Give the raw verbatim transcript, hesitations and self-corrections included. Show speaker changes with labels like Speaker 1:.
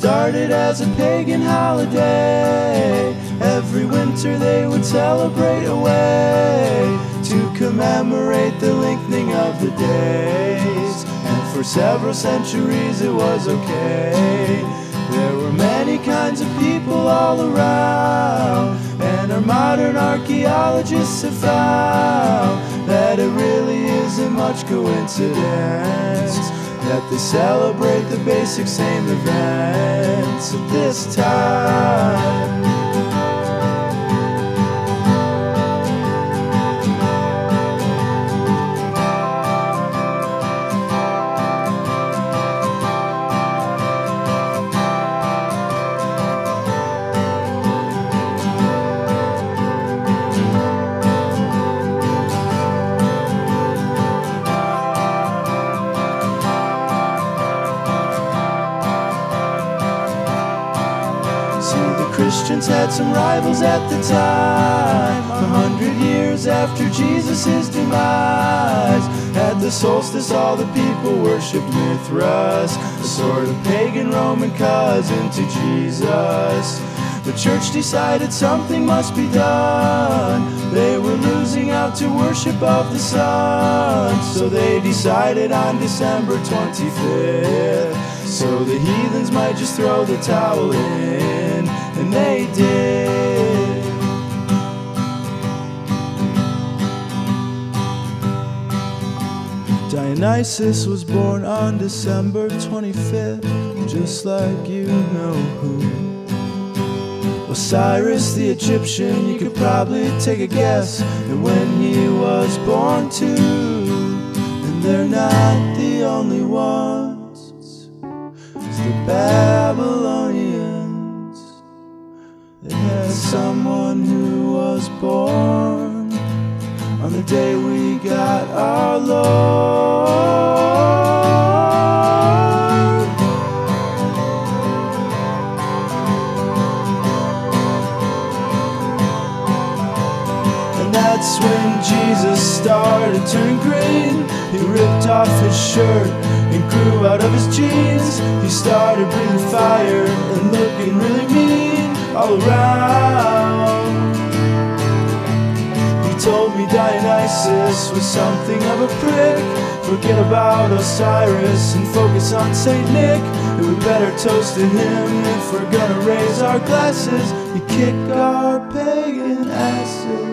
Speaker 1: started as a pagan holiday. Every winter they would celebrate a way to commemorate the lengthening of the days. And for several centuries it was okay. There were many kinds of people all around, and our modern archaeologists have found that it really isn't much coincidence that they celebrate the basic same events at this time. Christians had some rivals at the time. A hundred years after Jesus' demise, at the solstice all the people worshipped Mithras, a sort of pagan Roman cousin to Jesus. The church decided something must be done. They were losing out to worship of the sun, so they decided on December twenty-fifth, so the heathens might just throw the towel in. And they did. Dionysus was born on December twenty-fifth, just like you know who. Osiris the Egyptian, you could probably take a guess at when he was born too. And they're not the only ones, it's the Babylonians. They had someone who was born on the day we got our Lord. And that's when Jesus started turning green. He ripped off his shirt and grew out of his jeans. He started breathing fire and looking really mean all around. He told me Dionysus was something of a prick. Forget about Osiris and focus on Saint Nick. And we better toast to him if we're gonna raise our glasses. You kick our pagan asses.